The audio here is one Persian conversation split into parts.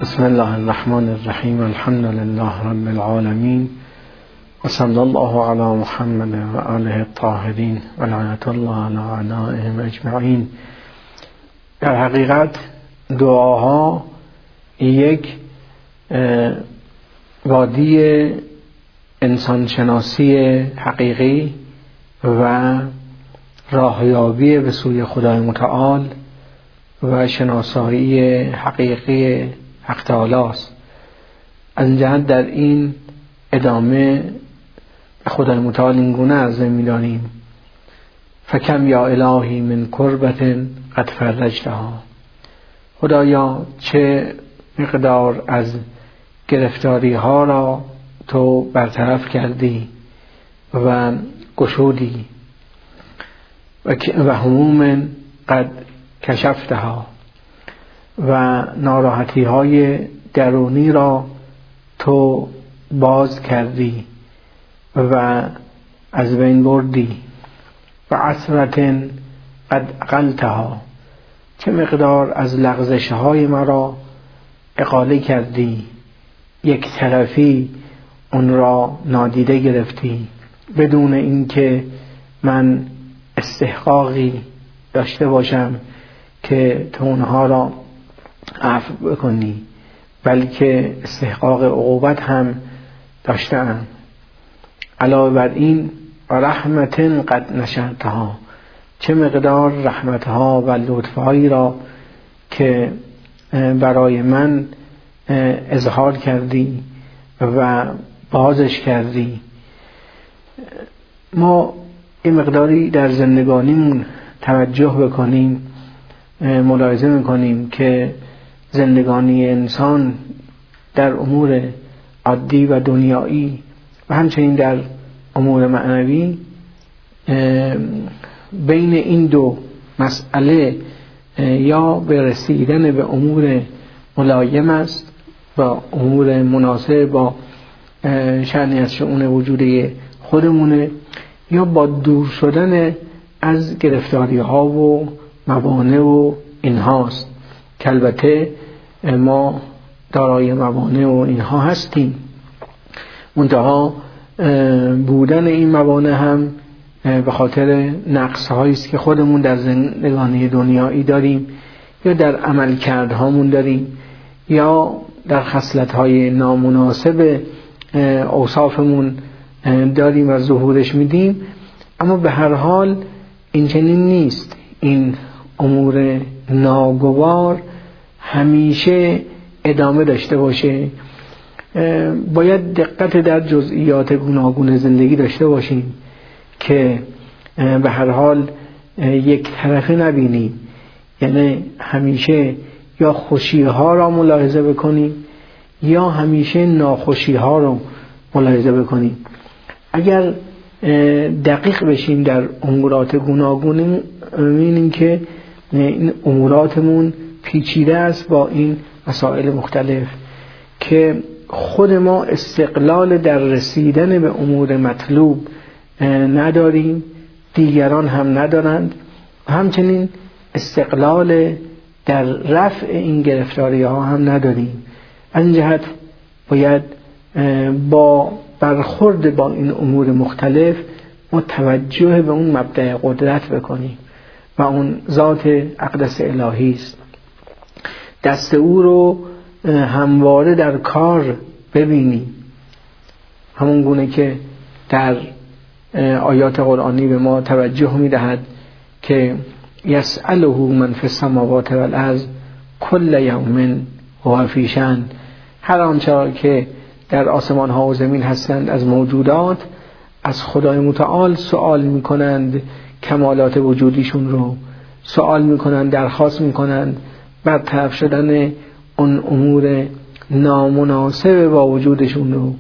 بسم الله الرحمن الرحیم. الحمد لله رب العالمین و صلی الله علی محمد و آله الطاهرین و لعنت الله علی اعدائهم اجمعین. در حقیقت دعاها یک وادی انسانشناسی حقیقی و راهیابی به سوی خدای متعال و شناسایی حقیقی حق تعالی است. از این جهت در این ادامه به خدای متعال این گونه عرضه می‌داریم: فکم یا الهی من کربت قد فرجتها. خدایا چه مقدار از گرفتاری ها را تو برطرف کردی و گشودی، و هموم قد کشفتها، و ناراحتی های درونی را تو باز کردی و از بین بردی. و عثرت قد اقلتها، چه مقدار از لغزش های مرا اقاله کردی، یک طرفی اون را نادیده گرفتی بدون اینکه من استحقاقی داشته باشم که تو اونها را عفو بکنی، بلکه استحقاق عقوبت هم داشتم. علاوه بر این رحمت قد نشرتها، چه مقدار رحمتها و لطفهایی را که برای من اظهار کردی و بازش کردی. ما این مقداری در زندگانیمون توجه بکنیم، ملاحظه میکنیم که زندگانی انسان در امور عادی و دنیایی و همچنین در امور معنوی بین این دو مسئله یا به رسیدن به امور ملایم است و امور مناسب با شأنی از شؤون وجودی خودمونه، یا با دور شدن از گرفتاری ها و موانع و اینهاست که البته ما دارای موانع و اینها هستیم، منتها بودن این موانع هم به خاطر نقص هایی است که خودمون در زندگانی دنیایی داریم، یا در عملکردهامون داریم، یا در خصلت های نامناسب اوصافمون داریم و ظهورش میدیم. اما به هر حال این چنین نیست. این امور ناگوار همیشه ادامه داشته باشه. باید دقت در جزئیات گوناگون زندگی داشته باشیم که به هر حال یک طرفه نبینیم، یعنی همیشه یا خوشی ها را ملاحظه بکنیم یا همیشه ناخوشی ها را ملاحظه بکنیم. اگر دقیق بشیم در امورات گوناگون می‌بینیم که این اموراتمون پیچیده است با این مسائل مختلف، که خود ما استقلال در رسیدن به امور مطلوب نداریم، دیگران هم ندارند، و همچنین استقلال در رفع این گرفتاری ها هم نداریم. از این جهت باید با برخورد با این امور مختلف متوجه به اون مبدأ قدرت بکنیم و اون ذات اقدس الهی است. دست او رو همواره در کار ببینیم، همون گونه که در آیات قرآنی به ما توجه میدهد که یسأله من فی السماوات والارض کل یوم هو فی شأن. هر آنچه که در آسمان ها و زمین هستند از موجودات از خدای متعال سؤال میکنند، کمالات وجودیشون رو سؤال میکنند، درخواست میکنند برطرف شدن اون امور نامناسب با وجودشون رو.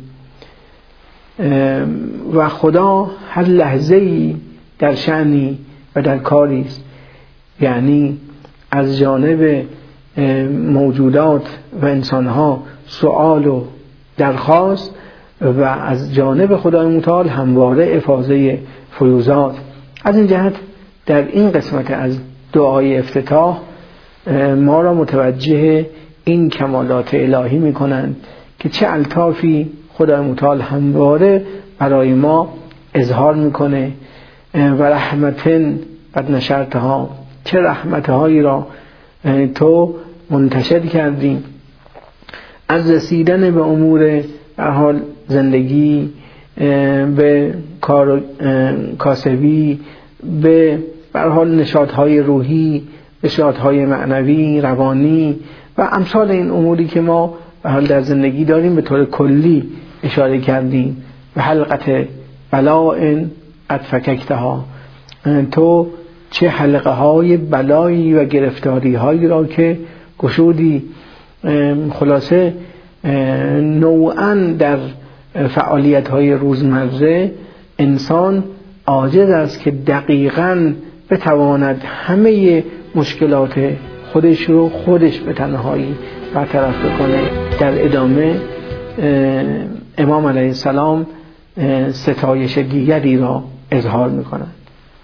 و خدا هر لحظه‌ای در شأنی و در کاری است، یعنی از جانب موجودات و انسانها سؤال و درخواست، و از جانب خدای متعال همواره افاضه فیوضات. از این جهت در این قسمت از دعای افتتاح ما را متوجه این کمالات الهی میکنند که چه الطافی خدای متعال همواره برای ما اظهار میکنه. و رحمتن قد نشرتها، چه رحمتهایی را تو منتشر کردیم. از رسیدن به امور در حال زندگی، به کاسبی، به حال نشاطهای روحی، نشاطهای معنوی، روانی و امثال این اموری که ما به حال در زندگی داریم به طور کلی اشاره کردیم. و حلقت بلاء قد فککتها، تو چه حلقه های بلایی و گرفتاری هایی را که گشودی. خلاصه نوعا در فعالیت های روزمره انسان عاجز است که دقیقاً بتواند همه مشکلات خودش به تنهایی برطرف بکنه. در ادامه امام علیه السلام ستایش دیگری را اظهار می‌کنند.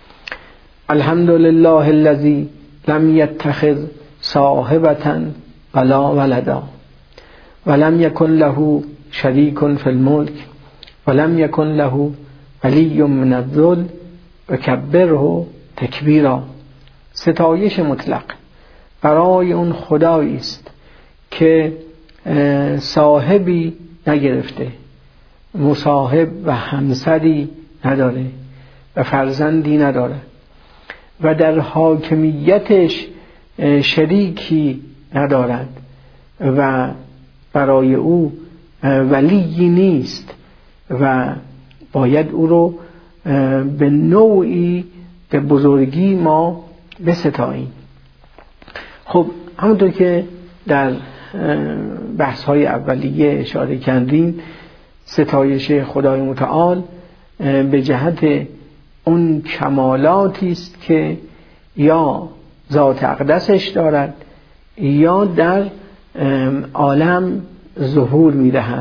الحمدلله الذی لم یتخذ صاحبة ولا ولدا ولم یکن له شریک فی الملک ولم یکن له ولی من الذل وکبره تکبیرا. ستایش مطلق برای اون خدایی است که صاحبی نگرفته، مصاحب و همسری نداره و فرزندی نداره و در حاکمیتش شریکی ندارد و برای او ولی نیست و باید او رو به نوعی به بزرگی ما بستاییم. خب همونطور که در بحث‌های اولیه اشاره کردیم، ستایش خدای متعال به جهت اون کمالاتی است که یا ذات اقدسش دارد یا در عالم ظهور می‌دهد.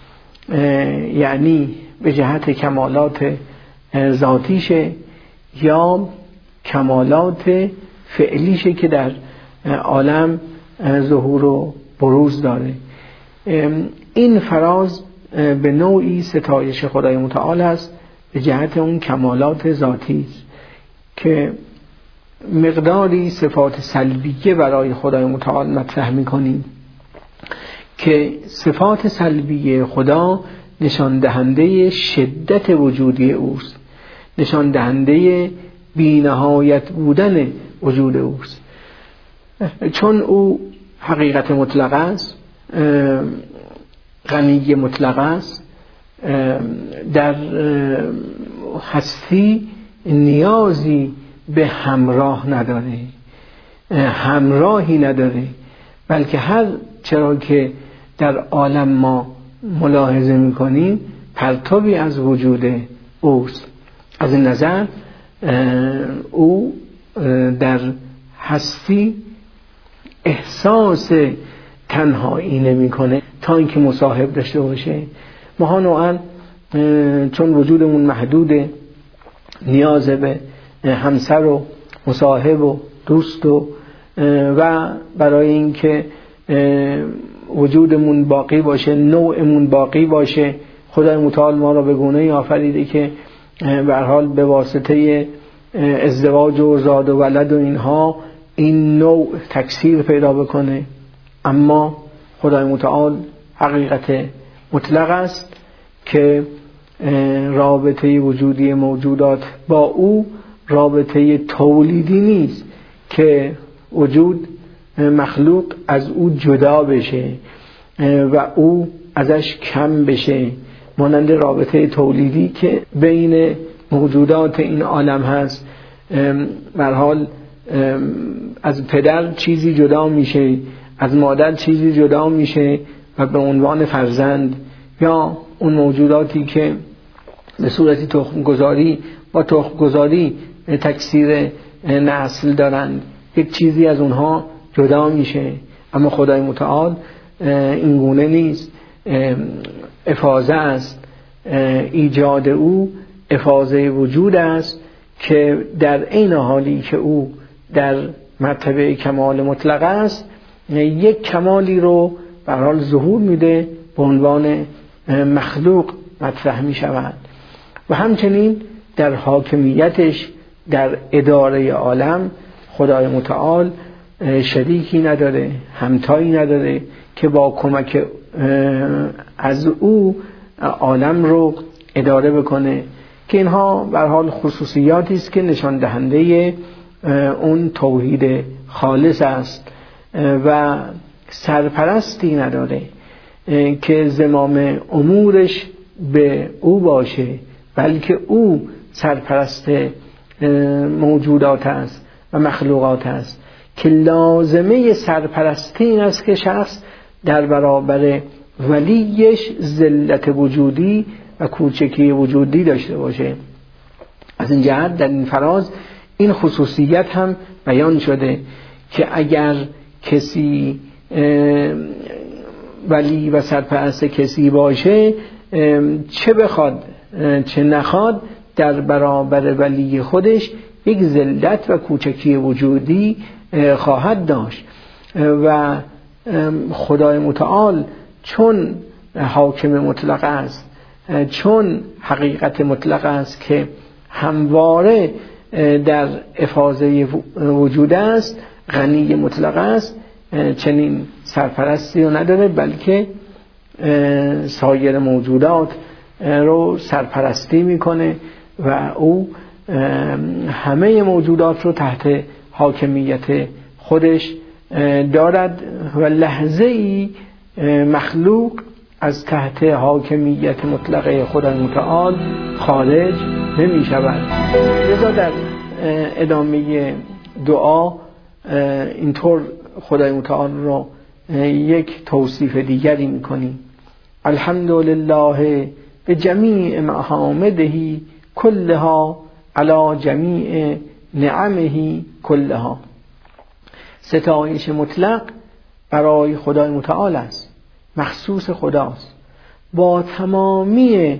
یعنی به جهت کمالات ذاتیشه یا کمالات فعلیشه که در عالم ظهور و بروز داره. این فراز به نوعی ستایش خدای متعال است به جهت اون کمالات ذاتی که مقداری صفات سلبیه برای خدای متعال مطرح می‌کنیم که صفات سلبیه خدا نشان دهنده شدت وجودی اوست، نشان دهنده بی‌نهایت بودن وجود اوست. چون او حقیقت مطلق است، غنی مطلق است، در هستی نیازی به همراه نداره، همراهی نداره، بلکه هر چرا که در عالم ما ملاحظه میکنیم پرتوی از وجود اوست. از این نظر او در هستی احساس تنهایی نمیکنه تا اینکه مصاحب داشته باشه. ما نوعا چون وجودمون محدوده، نیاز به همسر و مصاحب و دوست و برای اینکه وجودمون باقی باشه، نوعمون باقی باشه، خدای متعال ما را به گونه‌ای آفریده که به هر حال به واسطه ازدواج و زاد و ولد و اینها این نوع تکثیر پیدا بکنه. اما خدای متعال حقیقت مطلق است که رابطه وجودی موجودات با او رابطه تولیدی نیست که وجود مخلوق از او جدا بشه و او ازش کم بشه، مانند رابطه تولیدی که بین موجودات این عالم هست. به هر حال از پدر چیزی جدا میشه، از مادر چیزی جدا میشه و به عنوان فرزند، یا اون موجوداتی که به صورتی تخمگذاری با تخمگذاری تکثیر نسل دارند، یک چیزی از اونها جدا میشه. اما خدای متعال این گونه نیست، افاضه است، ایجاد او افاضه وجود است که در عین حالی که او در مرتبه کمال مطلق است، یک کمالی رو به هر حال ظهور میده، به عنوان مخلوق مطرح می شود و همچنین در حاکمیتش در اداره عالم خدای متعال شریکی نداره، همتایی نداره که با کمک از او عالم رو اداره بکنه، که اینها به هر حال خصوصیاتی است که نشان دهنده اون توحید خالص است و سرپرستی نداره که زمام امورش به او باشه، بلکه او سرپرست موجودات است و مخلوقات است که لازمه سرپرستی این است که شخص در برابر ولیش ذلت وجودی و کوچکی وجودی داشته باشه. از این جهت در این فراز این خصوصیت هم بیان شده که اگر کسی ولی و سرپرست کسی باشه، چه بخواد چه نخواد در برابر ولی خودش یک ذلت و کوچکی وجودی خواهد داشت و خدای متعال چون حاکم مطلق است، چون حقیقت مطلق است که همواره در افاضه وجود است، غنی مطلق است، چنین سرپرستی رو نداره، بلکه سایر موجودات رو سرپرستی میکنه و او همه موجودات رو تحت حاکمیت خودش دارد و لحظه ای مخلوق از تحت حاکمیت مطلق خدای متعال خارج نمی شود. لذا در ادامه دعا اینطور خدای متعال رو یک توصیف دیگری میکنیم: الحمدلله به جمیع محامده کلها علی جمیع نعمه کلها. ستایش مطلق برای خدای متعال است، مخصوص خداست با تمامی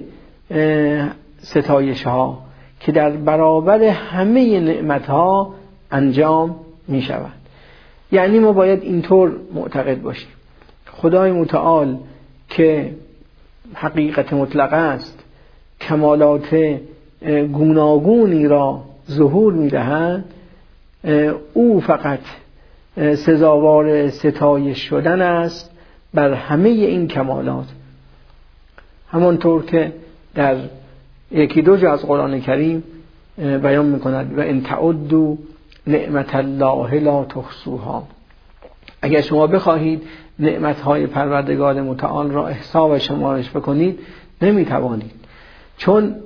ستایش ها که در برابر همه نعمت ها انجام می شود. یعنی ما باید اینطور معتقد باشیم: خدای متعال که حقیقت مطلق است، کمالات گوناگونی را ظهور می دهد، او فقط سزاوار ستایش شدن است بر همه این کمالات. همانطور که در یکی دو جا از قرآن کریم بیان می‌کند: و ان تعدوا نعمت الله لا تحصوها. اگر شما بخواهید نعمت‌های پروردگار متعال را احصا و شمارش بکنید نمی‌توانید، چون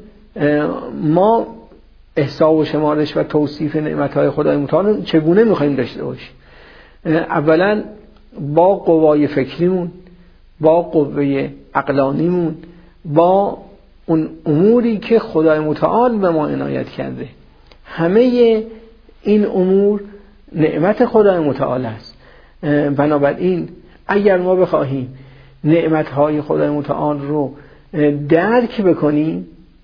ما احصا و شمارش و توصیف نعمت‌های خدای متعال چگونه می‌خوایم داشته باشیم؟ اولا با قوای فکریمون، با قوه عقلانیمون، با اون اموری که خدای متعال به ما عنایت کرده. همه این امور نعمت خدای متعال است. بنابراین اگر ما بخواهیم نعمتهای خدای متعال رو درک بکنیم،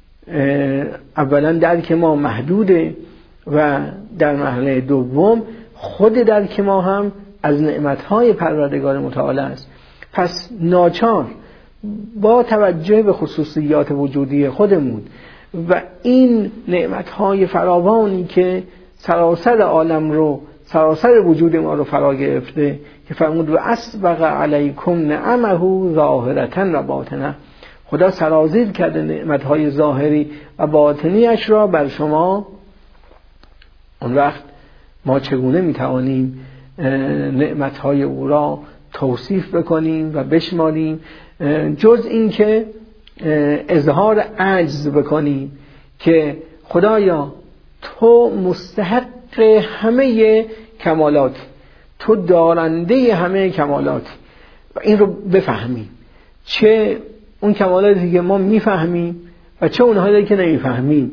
اولا درک ما محدوده و در مرحله دوم خود درک ما هم از نعمتهای پروردگار متعال است. پس ناچار با توجه به خصوصیات وجودی خودمون و این نعمتهای فراوانی که سراسر عالم رو، سراسر وجود ما رو فرا گرفته، که فرمود و اسبغ علیکم نعمه ظاهرة و باطنه، خدا سرازیر کرده نعمتهای ظاهری و باطنیش را بر شما. اون وقت ما چگونه میتوانیم نعمتهای او را توصیف بکنیم و بشماریم، جز این که اظهار عجز بکنیم که خدایا تو مستحق همه کمالات، تو دارنده همه کمالات، و این رو بفهمیم، چه اون کمالاتی که ما میفهمیم و چه اونهایی که نمیفهمیم.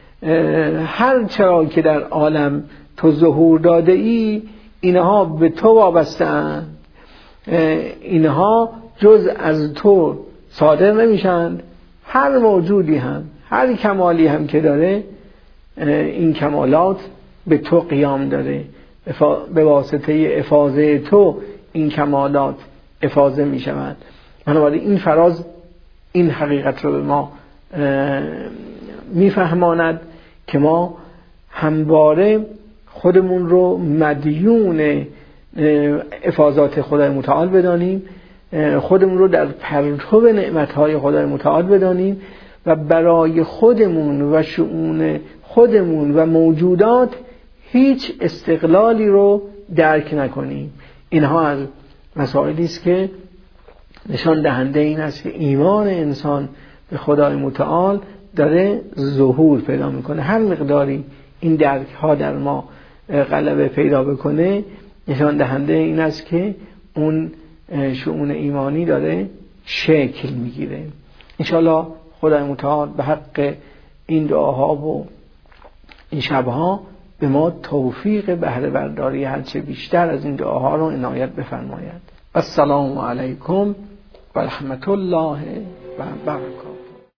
هر چرا که در عالم تو ظهور داده ای، اینها به تو وابسته اند، اینها جز از تو صادر نمیشند. هر موجودی هم، هر کمالی هم که داره، این کمالات به تو قیام داره، به واسطه افاضه تو این کمالات افاضه می شود. بنابراین این فراز این حقیقت رو به ما میفهماند که ما همواره خودمون رو مدیون افاضات خدای متعال بدانیم، خودمون رو در پرتو نعمتهای خدای متعال بدانیم و برای خودمون و شؤون خودمون و موجودات هیچ استقلالی رو درک نکنیم. اینها از مسائلی است که نشان دهنده این است که ایمان انسان به خدای متعال داره ظهور پیدا میکنه. هر مقداری این درک ها در ما غلبه پیدا بکنه نشان دهنده این است که اون شؤون ایمانی داره شکل میگیره. انشاءالله خدای متعال به حق این دعاها و این شبها به ما توفیق بهره برداری هرچه بیشتر از این دعاها رو عنایت بفرماید. السلام علیکم و رحمت الله و برکاته.